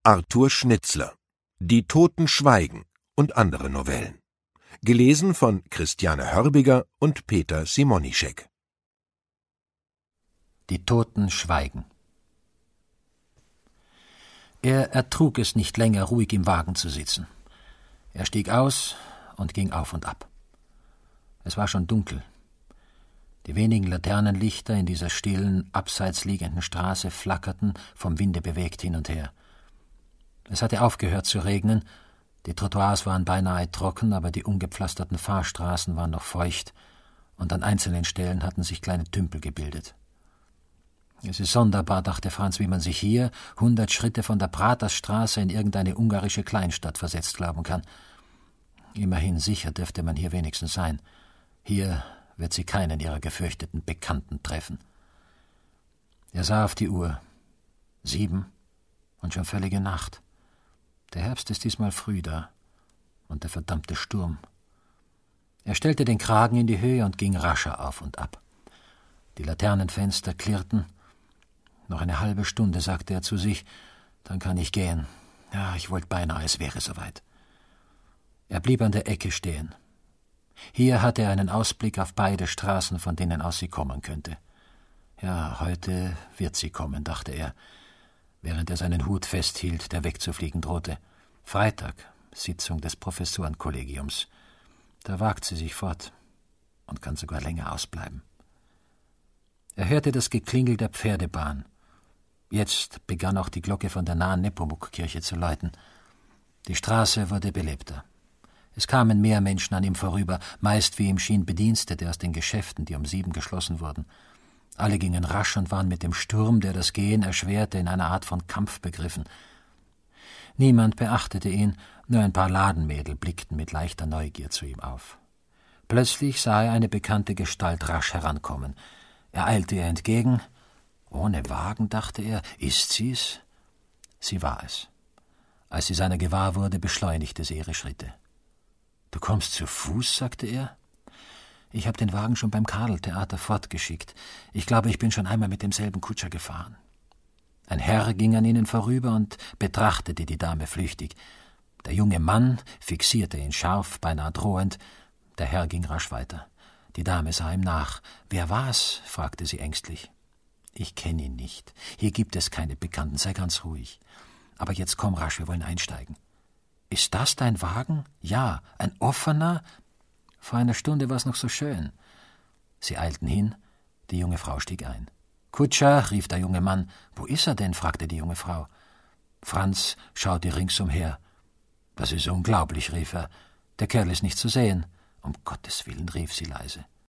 Arthur Schnitzler. Die Toten schweigen und andere Novellen. Gelesen von Christiane Hörbiger und Peter Simonischek. Die Toten schweigen. Er ertrug es nicht länger, ruhig im Wagen zu sitzen. Er stieg aus und ging auf und ab. Es war schon dunkel. Die wenigen Laternenlichter in dieser stillen, abseits liegenden Straße flackerten, vom Winde bewegt hin und her. Es hatte aufgehört zu regnen, die Trottoirs waren beinahe trocken, aber die ungepflasterten Fahrstraßen waren noch feucht, und an einzelnen Stellen hatten sich kleine Tümpel gebildet. Es ist sonderbar, dachte Franz, wie man sich hier, 100 Schritte von der Pratersstraße, in irgendeine ungarische Kleinstadt versetzt glauben kann. Immerhin sicher dürfte man hier wenigstens sein. Hier wird sie keinen ihrer gefürchteten Bekannten treffen. Er sah auf die Uhr. 7 und schon völlige Nacht. Der Herbst ist diesmal früh da. Und der verdammte Sturm. Er stellte den Kragen in die Höhe und ging rascher auf und ab. Die Laternenfenster klirrten. Noch eine halbe Stunde, sagte er zu sich, dann kann ich gehen. Ja, ich wollte beinahe, es wäre soweit. Er blieb an der Ecke stehen. Hier hatte er einen Ausblick auf beide Straßen, von denen aus sie kommen könnte. Ja, heute wird sie kommen, dachte er, während er seinen Hut festhielt, der wegzufliegen drohte. Freitag, Sitzung des Professorenkollegiums. Da wagt sie sich fort und kann sogar länger ausbleiben. Er hörte das Geklingel der Pferdebahn. Jetzt begann auch die Glocke von der nahen Nepomuk-Kirche zu läuten. Die Straße wurde belebter. Es kamen mehr Menschen an ihm vorüber, meist, wie ihm schien, Bedienstete aus den Geschäften, die um 7 geschlossen wurden. Alle gingen rasch und waren mit dem Sturm, der das Gehen erschwerte, in einer Art von Kampf begriffen. Niemand beachtete ihn, nur ein paar Ladenmädel blickten mit leichter Neugier zu ihm auf. Plötzlich sah er eine bekannte Gestalt rasch herankommen. Er eilte ihr entgegen. Ohne Wagen, dachte er, ist sie's? Sie war es. Als sie seiner gewahr wurde, beschleunigte sie ihre Schritte. »Du kommst zu Fuß?« sagte er. »Ich habe den Wagen schon beim Karl-Theater fortgeschickt. Ich glaube, ich bin schon einmal mit demselben Kutscher gefahren.« Ein Herr ging an ihnen vorüber und betrachtete die Dame flüchtig. Der junge Mann fixierte ihn scharf, beinahe drohend. Der Herr ging rasch weiter. Die Dame sah ihm nach. »Wer war's?« fragte sie ängstlich. »Ich kenne ihn nicht. Hier gibt es keine Bekannten. Sei ganz ruhig. Aber jetzt komm rasch, wir wollen einsteigen.« »Ist das dein Wagen?« »Ja, ein offener?« »Vor einer Stunde war es noch so schön.« Sie eilten hin. Die junge Frau stieg ein. »Kutscher«, rief der junge Mann. »Wo ist er denn?« fragte die junge Frau. Franz schaute ringsumher. »Das ist unglaublich«, rief er. »Der Kerl ist nicht zu sehen.« »Um Gottes Willen«, rief sie leise.